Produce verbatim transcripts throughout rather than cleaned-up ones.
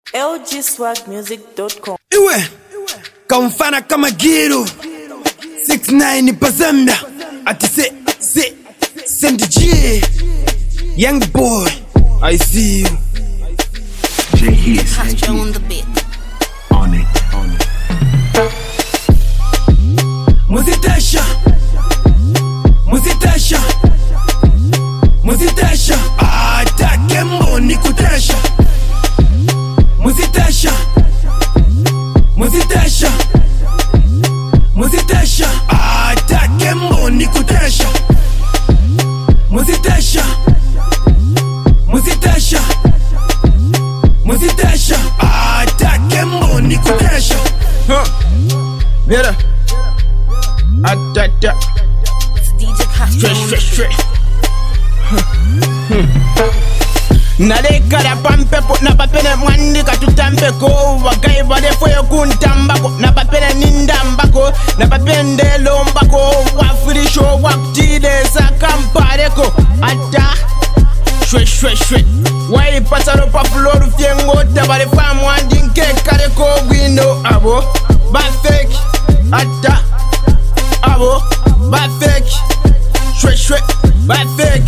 L G swag music dot com. Iwe kamfana kama Giro six nine Pazanda ati se se send G young boy I see you J His Castro on the beat. on it on it Muzitasha Muzitasha Muzitasha atake mboni kutasha Muzitasha Muzitasha Muzitasha atake mboni kutasha Muzitasha Muzitasha Muzitasha atake mboni kutasha Huh Vera Atata It's D J Castro on the beat. Naleka pampe po na papene mwandi katutampe ko wagai bade fwe kuntambako na papene nindambako na papende lombako wafirisho waktide sakampareko ata shwe shwe shwe wai pasaro pa floru fiengo tabale famu andinke kareko gwino abo bafek ata abo bafek shwe shwe bafek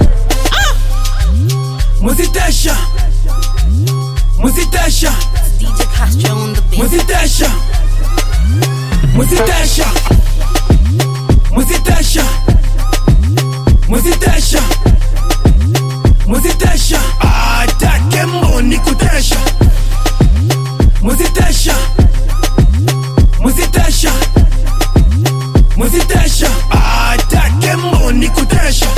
Muzitasha Muzitasha It's D J Castro on the beat. Muzitasha Muzitasha Muzitasha Muzitasha Muzitasha atake mboni kutasha Muzitasha Muzitasha Muzitasha atake mboni kutasha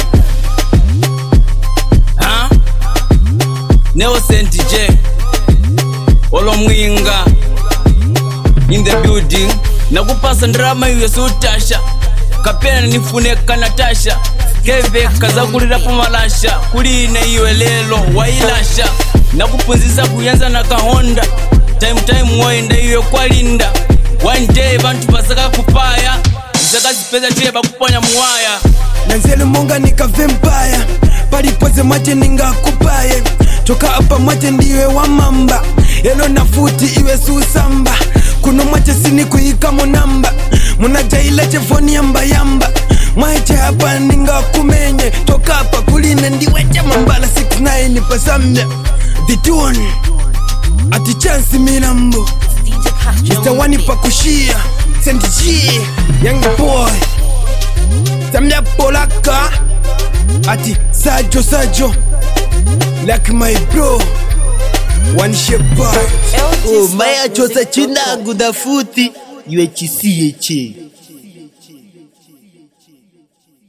Huh? Neo Saint J Olomwinga in the building nakupasa ndrama iwe sutasha kapena nifuneka Natasha keve kazakulira pumalasha kuline iwe lelo wailasha nakupunziza kuyanza na kahonda time time waenda iwe kwalinda one day bantu basaka kupaya zaka zipeza tiye bakuponya muwaya Nanzelu munga nika vampire palipoze mate ninga kupaye toka hapa mate ndiwe wa mamba yelo na futi iwe susamba kuno mate sini kuika monamba muna jaila chefoni yamba yamba mwache hapa ninga kumenye toka hapa kuline ndiwe chamambala six nine Pazanda the tune ati chance milambo It's D J Castro Mister on the Wani beat. pakushia Saint G young boy Samya Polaka ati Sajo Sajo like my bro one shepherd L G Oh, swag maya chosa music dot com. chinangu da futi iwe chisiye che.